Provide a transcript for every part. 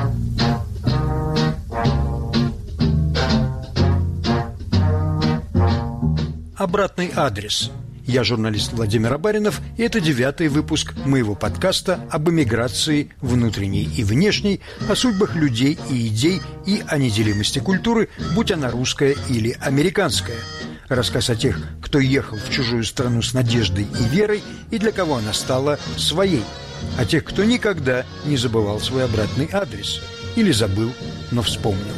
Обратный адрес. Я журналист Владимир Абаринов, и это 9-й выпуск моего подкаста об эмиграции внутренней и внешней, о судьбах людей и идей и о неделимости культуры, будь она русская или американская. Рассказ о тех, кто ехал в чужую страну с надеждой и верой, и для кого она стала своей. О тех, кто никогда не забывал свой обратный адрес. Или забыл, но вспомнил.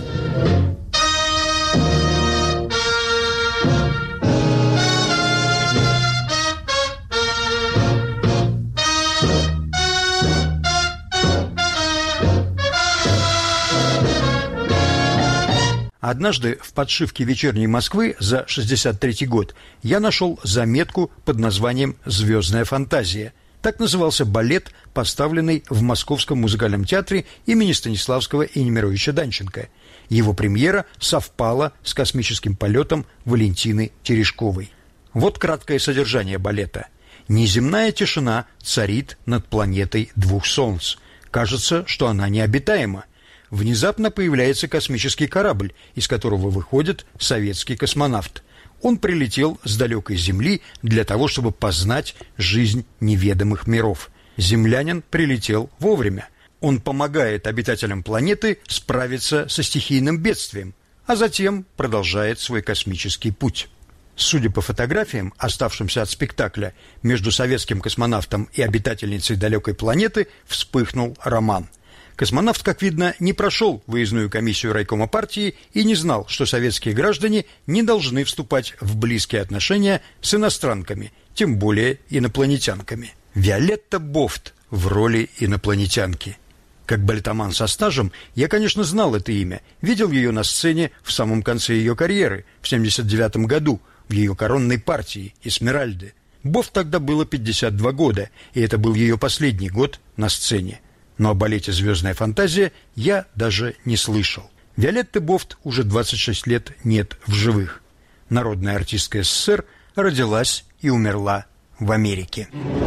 Однажды в подшивке «Вечерней Москвы» за 1963 год я нашел заметку под названием «Звездная фантазия». Так назывался балет, поставленный в Московском музыкальном театре имени Станиславского и Немировича Данченко. Его премьера совпала с космическим полетом Валентины Терешковой. Вот краткое содержание балета. Неземная тишина царит над планетой двух солнц. Кажется, что она необитаема. Внезапно появляется космический корабль, из которого выходит советский космонавт. Он прилетел с далекой Земли для того, чтобы познать жизнь неведомых миров. Землянин прилетел вовремя. Он помогает обитателям планеты справиться со стихийным бедствием, а затем продолжает свой космический путь. Судя по фотографиям, оставшимся от спектакля, между советским космонавтом и обитательницей далекой планеты вспыхнул роман. Космонавт, как видно, не прошел выездную комиссию райкома партии и не знал, что советские граждане не должны вступать в близкие отношения с иностранками, тем более инопланетянками. Виолетта Бофт в роли инопланетянки. Как балетоман со стажем, я, конечно, знал это имя, видел ее на сцене в самом конце ее карьеры, в 1979 году, в ее коронной партии «Эсмеральды». Бофт тогда было 52 года, и это был ее последний год на сцене. Но о балете «Звездная фантазия» я даже не слышал. Виолетты Бофт уже 26 лет нет в живых. Народная артистка СССР родилась и умерла в Америке.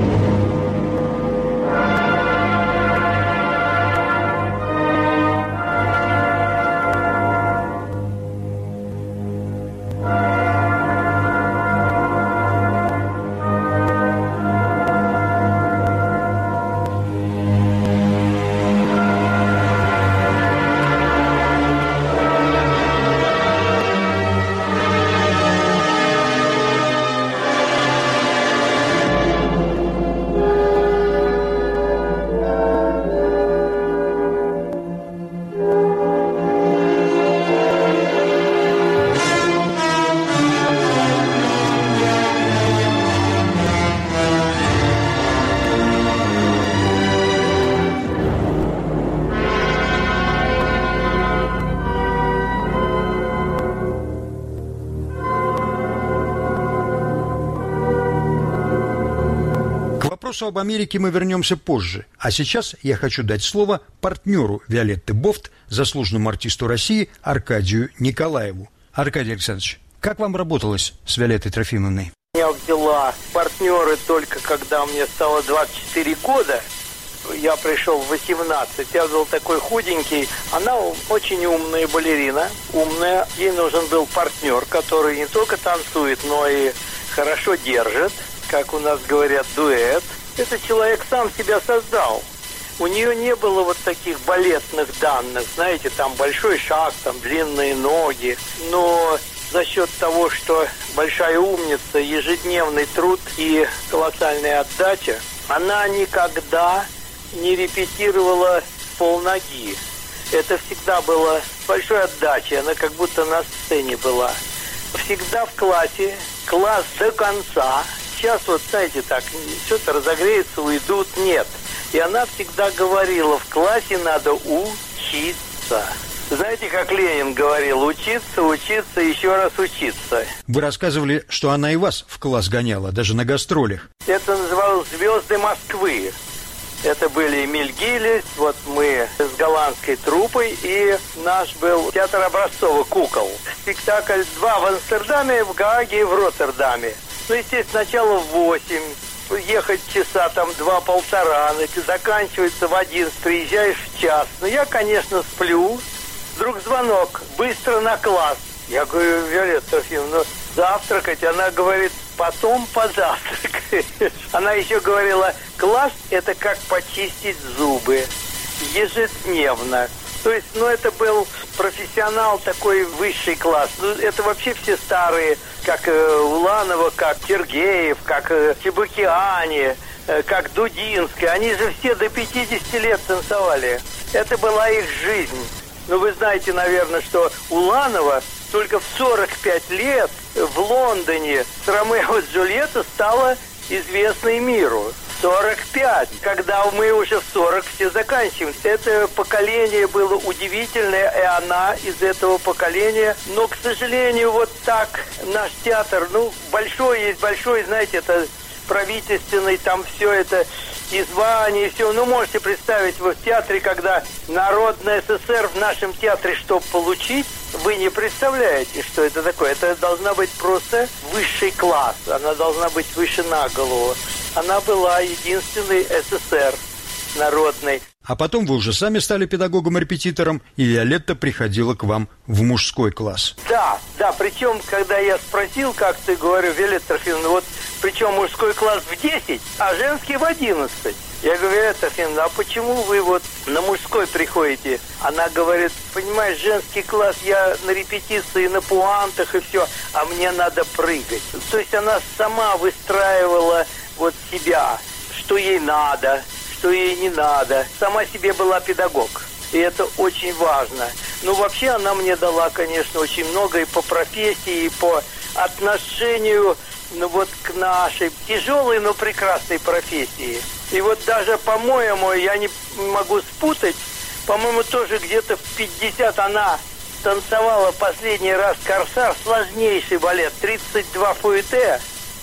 К вопросу об Америке мы вернемся позже, а сейчас я хочу дать слово партнеру Виолетты Бофт, заслуженному артисту России Аркадию Николаеву. Аркадий Александрович, как вам работалось с Виолеттой Трофимовной? Я взяла партнеры только когда мне стало 24 года. Я пришел в 18, я был такой худенький. Она очень умная балерина, умная. Ей нужен был партнер, который не только танцует, но и хорошо держит. Как у нас говорят, дуэт. Этот человек сам себя создал. У нее не было вот таких балетных данных, знаете, там большой шаг, там длинные ноги. Но за счет того, что большая умница, ежедневный труд и колоссальная отдача, она никогда не репетировала полноги. Это всегда было с большой отдачей, она как будто на сцене была. Всегда в классе, класс до конца. Сейчас вот, знаете, так, что-то разогреется, уйдут, нет. И она всегда говорила, в классе надо учиться. Знаете, как Ленин говорил, учиться, учиться, еще раз учиться. Вы рассказывали, что она и вас в класс гоняла, даже на гастролях. Это называлось «Звезды Москвы». Это были Эмиль Гиллис, вот мы с голландской труппой, и наш был театр Образцова «Кукол». Спектакль 2 в Амстердаме, в Гааге и в Роттердаме. Ну, естественно, сначала в 8, ехать часа там 2-1,5, заканчивается в 11, приезжаешь в час. Ну, я, конечно, сплю. Вдруг звонок, быстро на класс. Я говорю: Виолетта Трофимовна, завтракать? Она говорит: потом позавтракаешь. Она еще говорила: класс – это как почистить зубы. Ежедневно. То есть, это был профессионал, такой высший класс. Это вообще все старые, как Уланова, как Сергеев, как Чебокиани, как Дудинская. Они же все до 50 лет танцевали. Это была их жизнь. Вы знаете, наверное, что Уланова только в 45 лет в Лондоне с Ромео и Джульеттой стала известной миру. 45, когда мы уже в 40 все заканчиваем. Это поколение было удивительное, и она из этого поколения. Но, к сожалению, вот так наш театр, большой есть большой, знаете, это правительственный, там все это, и звания, и все. Можете представить, вы в театре, когда Народная ССР в нашем театре, чтобы получить, вы не представляете, что это такое. Это должна быть просто высший класс. Она должна быть выше на голову. Она была единственной СССР народной. А потом вы уже сами стали педагогом-репетитором, и Виолетта приходила к вам в мужской класс. Да, причем, когда я спросил, как ты, говорю: Виолетта Трофимовна, причем мужской класс в 10, а женский в 11. Я говорю: Виолетта Трофимовна, а почему вы на мужской приходите? Она говорит: понимаешь, женский класс, я на репетиции, на пуантах и все, а мне надо прыгать. То есть она сама выстраивала себя, что ей надо, что ей не надо. Сама себе была педагог. И это очень важно. Вообще она мне дала, конечно, очень много и по профессии, и по отношению к нашей тяжелой, но прекрасной профессии. И даже, по-моему, я не могу спутать, по-моему, тоже где-то в 50 она танцевала последний раз «Корсар», сложнейший балет, 32 фуэте,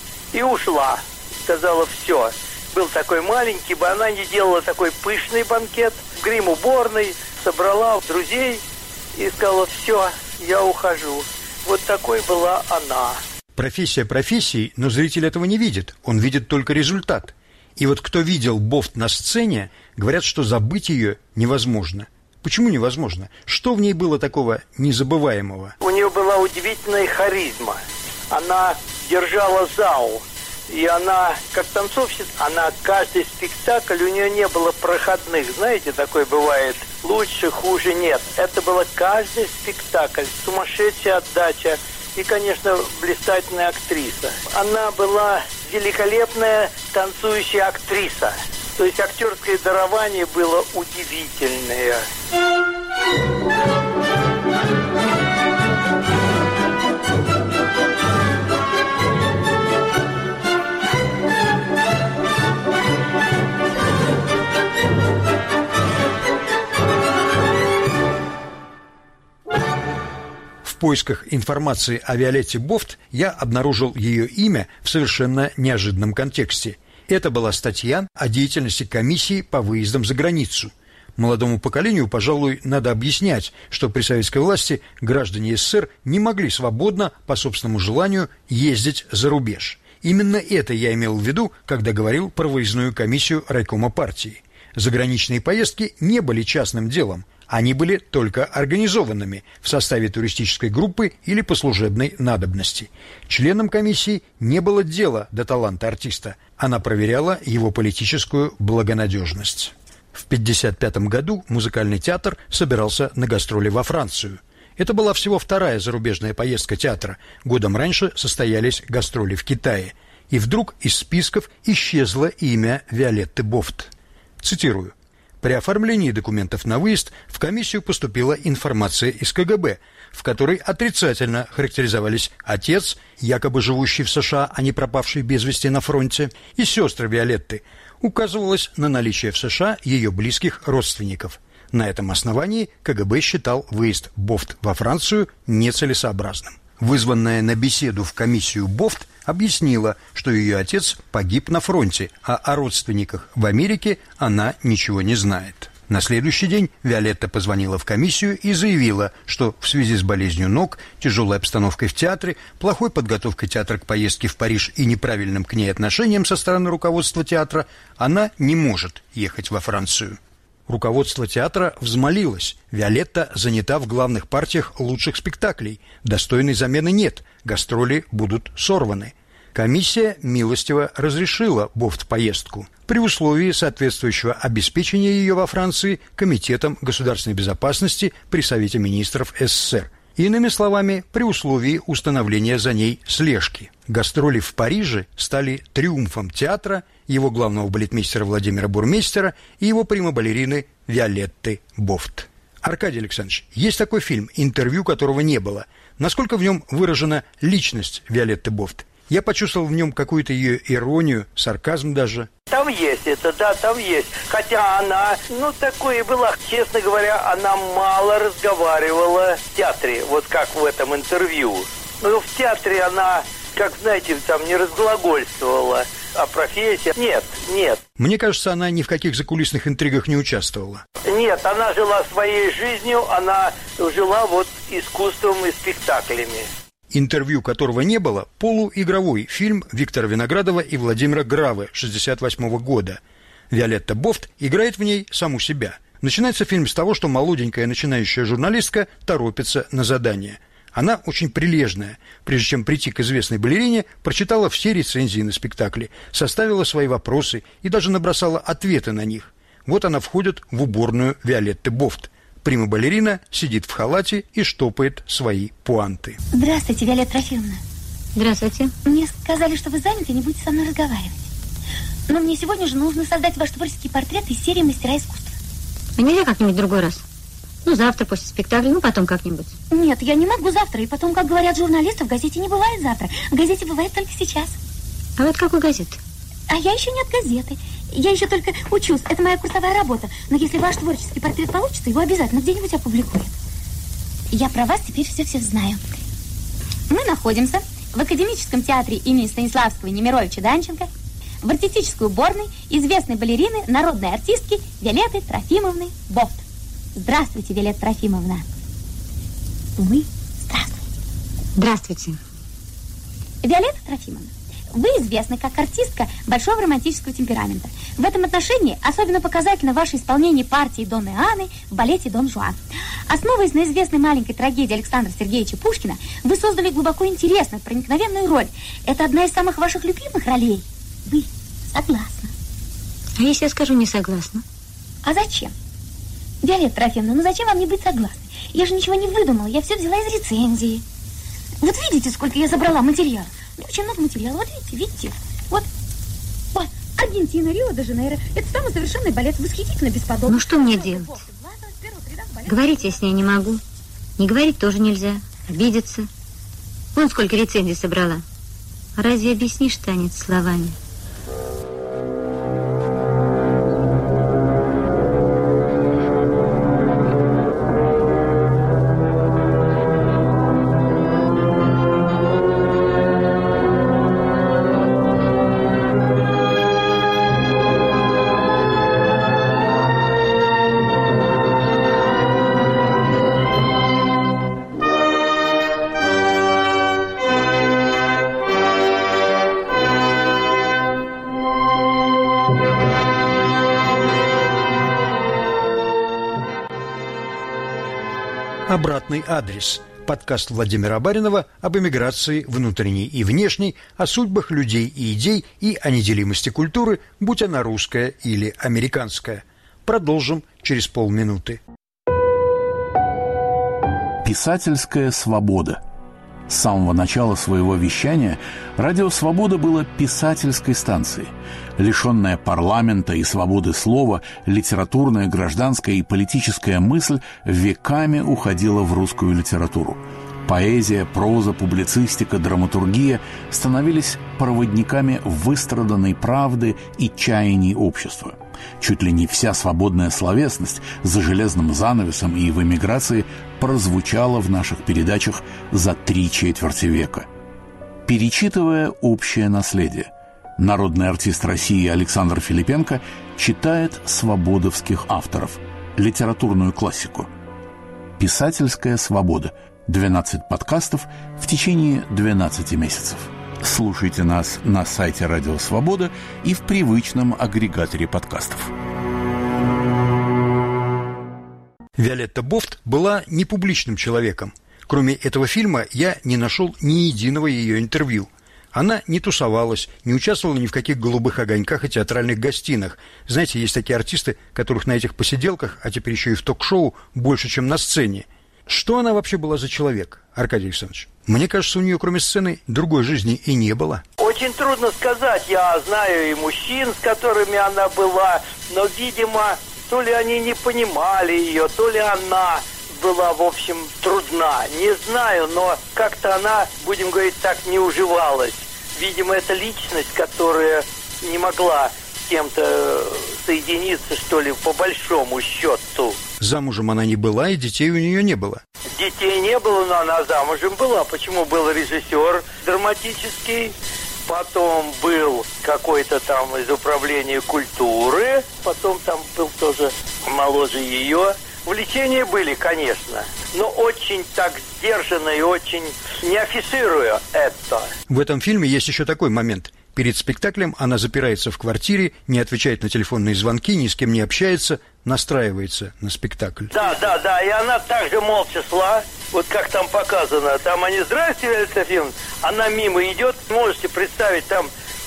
и ушла. Сказала: все. Был такой маленький, она не делала такой пышный банкет, в грим-уборной, собрала друзей и сказала: все, я ухожу. Вот такой была она. Профессия профессией, но зритель этого не видит, он видит только результат. И кто видел Бофт на сцене, говорят, что забыть ее невозможно. Почему невозможно? Что в ней было такого незабываемого? У нее была удивительная харизма. Она держала зал. И она, как танцовщица, каждый спектакль, у нее не было проходных. Знаете, такое бывает. Лучше, хуже нет. Это было каждый спектакль. Сумасшедшая отдача. И, конечно, блистательная актриса. Она была великолепная танцующая актриса. То есть актерское дарование было удивительное. В поисках информации о Виолетте Бофт я обнаружил ее имя в совершенно неожиданном контексте. Это была статья о деятельности комиссии по выездам за границу. Молодому поколению, пожалуй, надо объяснять, что при советской власти граждане СССР не могли свободно, по собственному желанию, ездить за рубеж. Именно это я имел в виду, когда говорил про выездную комиссию райкома партии. Заграничные поездки не были частным делом. Они были только организованными в составе туристической группы или по служебной надобности. Членам комиссии не было дела до таланта артиста. Она проверяла его политическую благонадежность. В 1955 году музыкальный театр собирался на гастроли во Францию. Это была всего вторая зарубежная поездка театра. Годом раньше состоялись гастроли в Китае. И вдруг из списков исчезло имя Виолетты Бофт. Цитирую. При оформлении документов на выезд в комиссию поступила информация из КГБ, в которой отрицательно характеризовались отец, якобы живущий в США, а не пропавший без вести на фронте, и сестры Виолетты. Указывалось на наличие в США ее близких родственников. На этом основании КГБ считал выезд Бофт во Францию нецелесообразным. Вызванная на беседу в комиссию Бофт объяснила, что ее отец погиб на фронте, а о родственниках в Америке она ничего не знает. На следующий день Виолетта позвонила в комиссию и заявила, что в связи с болезнью ног, тяжелой обстановкой в театре, плохой подготовкой театра к поездке в Париж и неправильным к ней отношением со стороны руководства театра, она не может ехать во Францию. Руководство театра взмолилось. Виолетта занята в главных партиях лучших спектаклей. Достойной замены нет. Гастроли будут сорваны. Комиссия милостиво разрешила Бофт поездку при условии соответствующего обеспечения ее во Франции Комитетом государственной безопасности при Совете министров СССР. Иными словами, при условии установления за ней слежки. Гастроли в Париже стали триумфом театра, его главного балетмейстера Владимира Бурмейстера и его прима-балерины Виолетты Бофт. Аркадий Александрович, есть такой фильм, интервью которого не было. Насколько в нем выражена личность Виолетты Бофт? Я почувствовал в нем какую-то ее иронию, сарказм даже. Там есть это, да, там есть. Хотя она, такое была, честно говоря, она мало разговаривала в театре, вот как в этом интервью. Но в театре она, как знаете, там не разглагольствовала о профессии. Нет. Мне кажется, она ни в каких закулисных интригах не участвовала. Нет, она жила своей жизнью, она жила вот искусством и спектаклями. Интервью которого не было, полуигровой фильм Виктора Виноградова и Владимира Гравы 1968 года. Виолетта Бофт играет в ней саму себя. Начинается фильм с того, что молоденькая начинающая журналистка торопится на задание. Она очень прилежная. Прежде чем прийти к известной балерине, прочитала все рецензии на спектакли, составила свои вопросы и даже набросала ответы на них. Вот она входит в уборную Виолетты Бофт. Прима-балерина сидит в халате и штопает свои пуанты. Здравствуйте, Виолетта Трофимовна. Здравствуйте. Мне сказали, что вы заняты и не будете со мной разговаривать. Но мне сегодня же нужно создать ваш творческий портрет из серии «Мастера искусства». А нельзя как-нибудь в другой раз? Завтра после спектакля, потом как-нибудь. Нет, я не могу завтра. И потом, как говорят журналисты, в газете не бывает завтра. В газете бывает только сейчас. А вот какой газеты? А я еще не от газеты. Я еще только учусь. Это моя курсовая работа. Но если ваш творческий портрет получится, его обязательно где-нибудь опубликуют. Я про вас теперь все знаю. Мы находимся в Академическом театре имени Станиславского и Немировича Данченко в артистической уборной известной балерины, народной артистки Виолетты Трофимовны Бофт. Здравствуйте, Виолетта Трофимовна. Вы здравствуйте. Здравствуйте. Виолетта Трофимовна, вы известны как артистка большого романтического темперамента. В этом отношении особенно показательно ваше исполнение партии Донны Анны в балете «Дон Жуан». Основываясь на известной маленькой трагедии Александра Сергеевича Пушкина, вы создали глубоко интересную, проникновенную роль. Это одна из самых ваших любимых ролей. Вы согласны? А если я скажу не согласна? А зачем? Виолетта Трофимовна, зачем вам не быть согласной? Я же ничего не выдумала, я все взяла из рецензии. Вот видите, сколько я забрала материала? Очень много материала. Вот видите? Вот. Аргентина, Рио-де-Жанейро. Это самый совершенный балет. Восхитительно, бесподобно. Что мне делать? Говорить я с ней не могу. Не говорить тоже нельзя. Обидеться. Вон сколько рецензий собрала. Разве объяснишь танец словами? Обратный адрес. Подкаст Владимира Баринова об эмиграции внутренней и внешней, о судьбах людей и идей и о неделимости культуры, будь она русская или американская. Продолжим через полминуты. Писательская свобода. С самого начала своего вещания радио «Свобода» было писательской станцией. Лишенная парламента и свободы слова, литературная, гражданская и политическая мысль веками уходила в русскую литературу. Поэзия, проза, публицистика, драматургия становились проводниками выстраданной правды и чаяний общества. Чуть ли не вся свободная словесность за железным занавесом и в эмиграции прозвучала в наших передачах за 3/4 века. Перечитывая общее наследие, народный артист России Александр Филипенко читает свободовских авторов. литературную классику. «Писательская свобода». 12 подкастов в течение 12 месяцев. Слушайте нас на сайте Радио Свобода и в привычном агрегаторе подкастов. Виолетта Бофт была непубличным человеком. Кроме этого фильма я не нашел ни единого ее интервью. Она не тусовалась, не участвовала ни в каких голубых огоньках и театральных гостинах. Знаете, есть такие артисты, которых на этих посиделках, а теперь еще и в ток-шоу, больше, чем на сцене. Что она вообще была за человек, Аркадий Александрович? Мне кажется, у нее кроме сцены другой жизни и не было. Очень трудно сказать. Я знаю и мужчин, с которыми она была, но, видимо, то ли они не понимали ее, то ли она была, в общем, трудна. Не знаю, но как-то она, будем говорить так, не уживалась. Видимо, это личность, которая не могла с кем-то соединиться, что ли, по большому счету. Замужем она не была, и детей у нее не было. Детей не было, но она замужем была. Почему? Был режиссер драматический, потом был какой-то там из управления культуры, потом там был тоже моложе ее. Увлечения были, конечно, но очень так сдержанно и очень не афишируя это. В этом фильме есть еще такой момент. Перед спектаклем она запирается в квартире, не отвечает на телефонные звонки, ни с кем не общается, настраивается на спектакль. Да, и она также молча шла, вот как там показано. Там они: «Здрасте, Виолетта Софьевна». Она мимо идет, можете представить, там,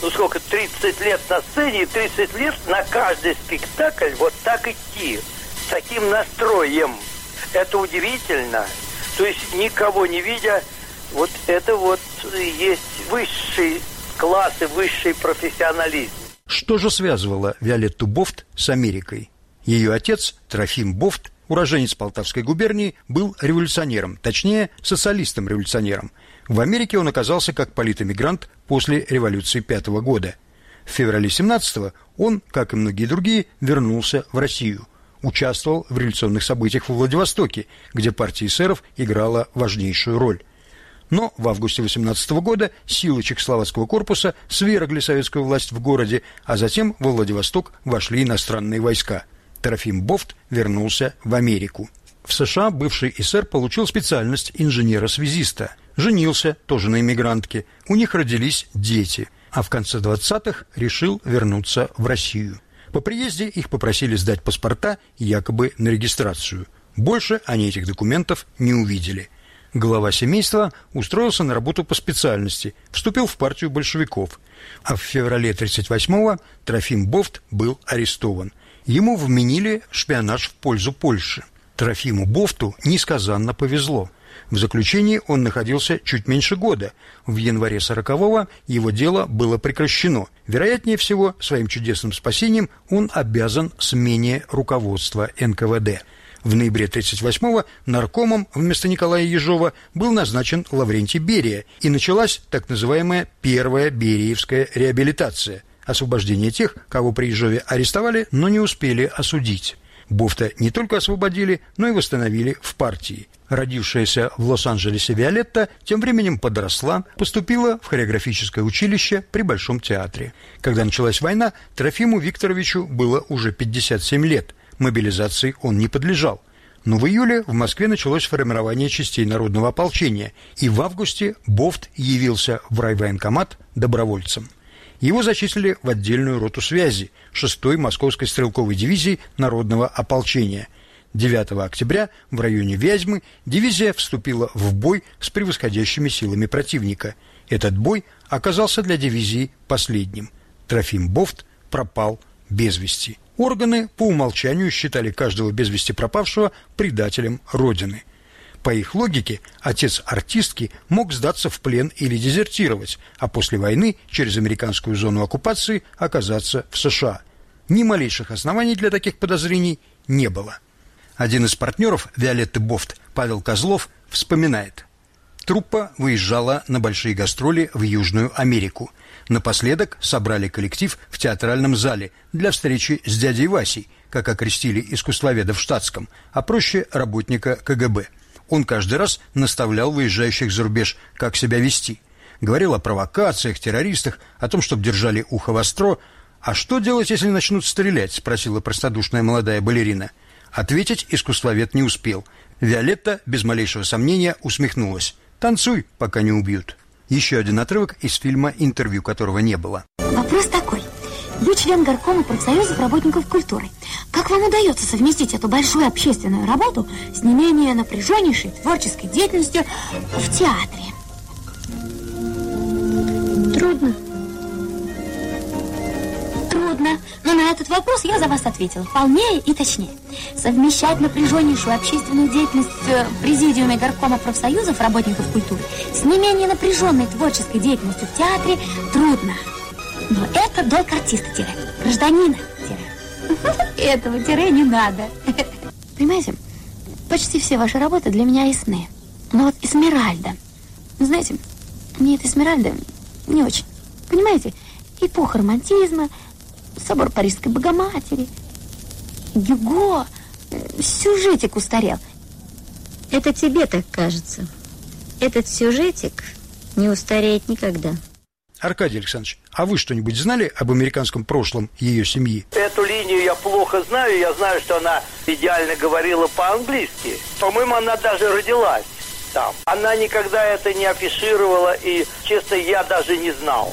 30 лет на сцене и 30 лет на каждый спектакль вот так идти. С таким настроем. Это удивительно. То есть никого не видя, вот это вот есть высший класс и высший профессионализм. Что же связывало Виолетту Бофт с Америкой? Ее отец, Трофим Бофт, уроженец Полтавской губернии, был революционером, точнее, социалистом-революционером. В Америке он оказался как политэмигрант после революции 5 года. В феврале 17-го он, как и многие другие, вернулся в Россию. Участвовал в революционных событиях во Владивостоке, где партия эсеров играла важнейшую роль. Но в августе 18 года силы Чехословацкого корпуса свергли советскую власть в городе, а затем во Владивосток вошли иностранные войска. Трофим Бофт вернулся в Америку. В США бывший эсер получил специальность инженера-связиста. Женился, тоже на иммигрантке. У них родились дети. А в конце 20-х решил вернуться в Россию. По приезде их попросили сдать паспорта якобы на регистрацию. Больше они этих документов не увидели. Глава семейства устроился на работу по специальности, вступил в партию большевиков. А в феврале 1938-го Трофим Бофт был арестован. Ему вменили шпионаж в пользу Польши. Трофиму Бофту несказанно повезло. В заключении он находился чуть меньше года. В январе 40-го его дело было прекращено. Вероятнее всего, своим чудесным спасением он обязан смене руководства НКВД. В ноябре 1938-го наркомом вместо Николая Ежова был назначен Лаврентий Берия, и началась так называемая первая бериевская реабилитация – освобождение тех, кого при Ежове арестовали, но не успели осудить. Бофта не только освободили, но и восстановили в партии. Родившаяся в Лос-Анджелесе Виолетта тем временем подросла, поступила в хореографическое училище при Большом театре. Когда началась война, Трофиму Викторовичу было уже 57 лет. Мобилизации он не подлежал. Но в июле в Москве началось формирование частей народного ополчения, и в августе Бофт явился в райвоенкомат добровольцем. Его зачислили в отдельную роту связи 6-й Московской стрелковой дивизии народного ополчения. 9 октября в районе Вязьмы дивизия вступила в бой с превосходящими силами противника. Этот бой оказался для дивизии последним. Трофим Бофт пропал без вести. Органы по умолчанию считали каждого без вести пропавшего предателем Родины. По их логике, отец артистки мог сдаться в плен или дезертировать, а после войны через американскую зону оккупации оказаться в США. Ни малейших оснований для таких подозрений не было. Один из партнеров Виолетты Бофт, Павел Козлов, вспоминает. Труппа выезжала на большие гастроли в Южную Америку. Напоследок собрали коллектив в театральном зале для встречи с дядей Васей, как окрестили искусствоведа в штатском, а проще работника КГБ. Он каждый раз наставлял выезжающих за рубеж, как себя вести. Говорил о провокациях, террористах, о том, чтобы держали ухо востро. «А что делать, если начнут стрелять?» – спросила простодушная молодая балерина. Ответить искусствовед не успел. Виолетта без малейшего сомнения усмехнулась. «Танцуй, пока не убьют». Еще один отрывок из фильма, интервью которого не было. Вопрос такой. Вы член горкома профсоюзов работников культуры. Как вам удается совместить эту большую общественную работу с не менее напряженнейшей творческой деятельностью в театре? Трудно. Трудно. Но на этот вопрос я за вас ответила полнее и точнее. Совмещать напряженнейшую общественную деятельность в президиуме горкома профсоюзов работников культуры с не менее напряженной творческой деятельностью в театре трудно. Но это долг артиста, гражданина, Этого не надо. Понимаете, почти все ваши работы для меня ясны. Но вот Эсмеральда, знаете, мне эта Эсмеральда не очень. Понимаете, эпоха романтизма, собор Парижской Богоматери, Гюго, сюжетик устарел. Это тебе так кажется. Этот сюжетик не устареет никогда. Аркадий Александрович, а вы что-нибудь знали об американском прошлом ее семьи? Эту линию я плохо знаю. Я знаю, что она идеально говорила по-английски. По-моему, она даже родилась там. Она никогда это не афишировала, и, честно, я даже не знал.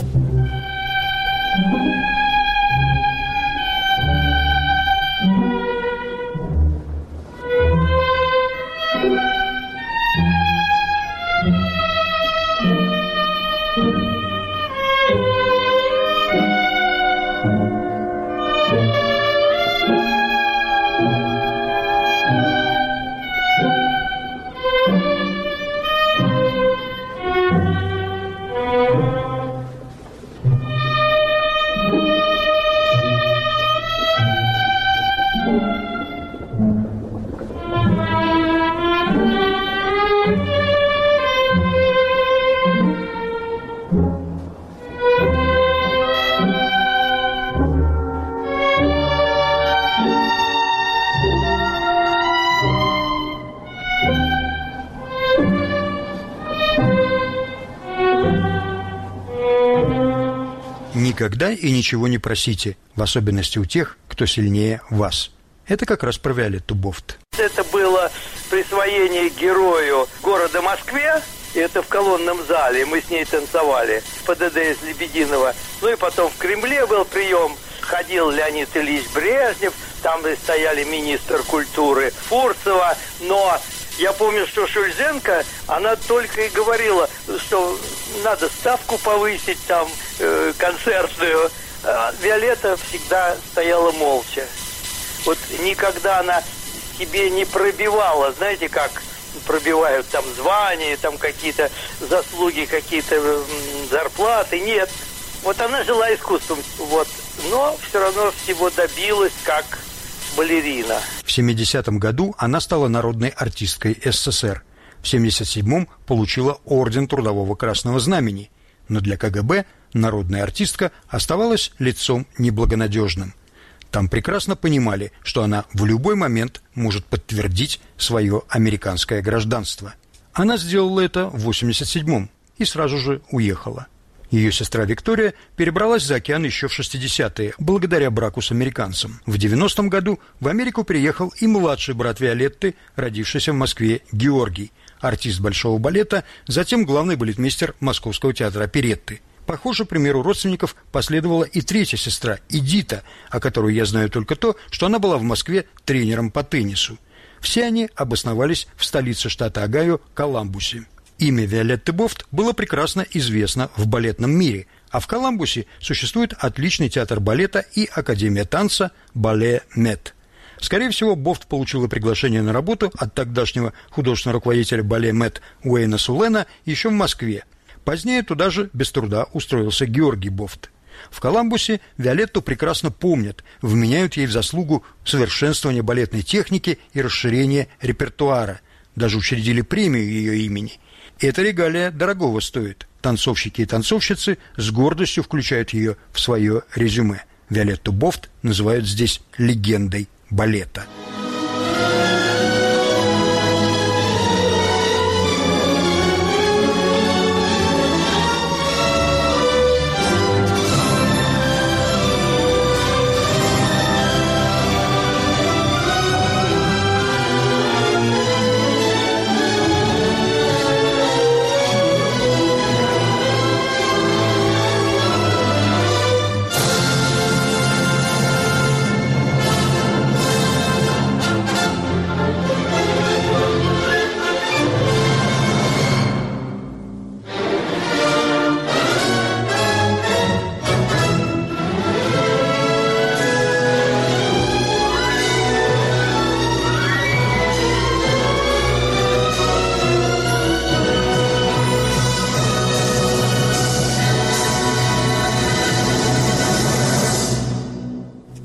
Никогда и ничего не просите, в особенности у тех, кто сильнее вас. Это как раз про Виолетту Бофт. Это было присвоение герою города Москве. И это в колонном зале. Мы с ней танцевали. ПДД из Лебединого. Ну и потом в Кремле был прием. Ходил Леонид Ильич Брежнев. Там стояли министр культуры Фурцева. Но я помню, что Шульзенко, она только и говорила, что надо ставку повысить там, концертную. А Виолетта всегда стояла молча. Вот никогда она себе не пробивала, знаете, как пробивают там звания, там какие-то заслуги, какие-то зарплаты. Нет. Вот она жила искусством, вот, но все равно всего добилась как балерина. В 70-м году она стала народной артисткой СССР. В 77-м получила орден Трудового Красного Знамени. Но для КГБ народная артистка оставалась лицом неблагонадежным. Там прекрасно понимали, что она в любой момент может подтвердить свое американское гражданство. Она сделала это в 87-м и сразу же уехала. Ее сестра Виктория перебралась за океан еще в 60-е, благодаря браку с американцем. В 90-м году в Америку приехал и младший брат Виолетты, родившийся в Москве, Георгий, артист Большого балета, затем главный балетмейстер Московского театра оперетты. Похоже, примеру родственников последовала и третья сестра, Эдита, о которой я знаю только то, что она была в Москве тренером по теннису. Все они обосновались в столице штата Огайо, Коламбусе. Имя Виолетты Бофт было прекрасно известно в балетном мире, а в Коламбусе существует отличный театр балета и академия танца «Бале Мет». Скорее всего, Бофт получила приглашение на работу от тогдашнего художественного руководителя «Бале Мет» Уэйна Сулена еще в Москве. Позднее туда же без труда устроился Георгий Бофт. В Коламбусе Виолетту прекрасно помнят, вменяют ей в заслугу совершенствования балетной техники и расширения репертуара. Даже учредили премию ее имени. Эта регалия дорогого стоит. Танцовщики и танцовщицы с гордостью включают ее в свое резюме. Виолетту Бофт называют здесь легендой балета.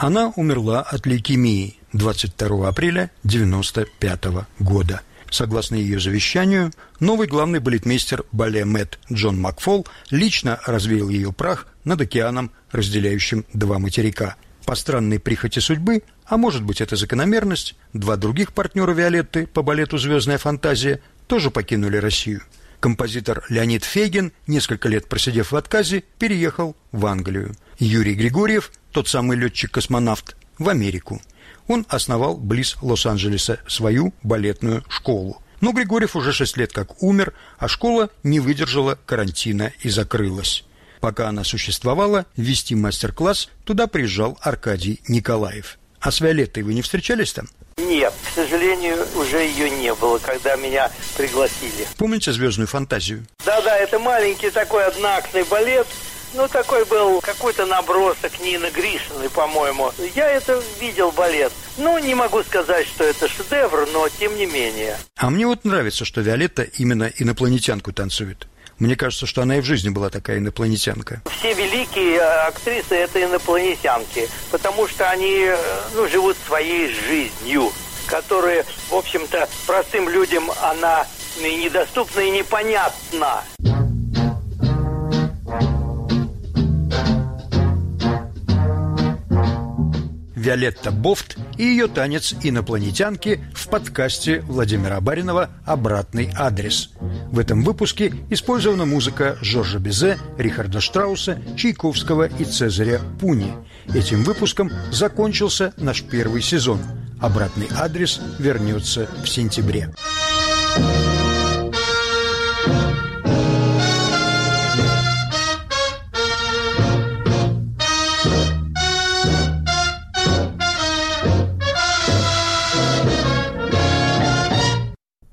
Она умерла от лейкемии 22 апреля 1995 года. Согласно ее завещанию, новый главный балетмейстер бале Мэт Джон Макфол лично развеял ее прах над океаном, разделяющим два материка. По странной прихоти судьбы, а может быть это закономерность, два других партнера Виолетты по балету «Звездная фантазия» тоже покинули Россию. Композитор Леонид Фейгин, несколько лет просидев в отказе, переехал в Англию. Юрий Григорьев, тот самый летчик-космонавт, в Америку. Он основал близ Лос-Анджелеса свою балетную школу. Но Григорьев уже 6 лет как умер, а школа не выдержала карантина и закрылась. Пока она существовала, вести мастер-класс туда приезжал Аркадий Николаев. А с Виолеттой вы не встречались там? Нет, к сожалению, уже ее не было, когда меня пригласили. Помните «Звездную фантазию»? Да-да, это маленький такой одноактный балет. Ну, такой был какой-то набросок Нины Гришиной, по-моему. Я это видел, балет. Ну, не могу сказать, что это шедевр, но тем не менее. А мне вот нравится, что Виолетта именно инопланетянку танцует. Мне кажется, что она и в жизни была такая инопланетянка. Все великие актрисы – это инопланетянки, потому что они живут своей жизнью, которая, в общем-то, простым людям она и недоступна, и непонятна. Виолетта Бофт и ее танец инопланетянки в подкасте Владимира Баринова «Обратный адрес». В этом выпуске использована музыка Жоржа Бизе, Рихарда Штрауса, Чайковского и Цезаря Пуни. Этим выпуском закончился наш первый сезон. «Обратный адрес» вернется в сентябре.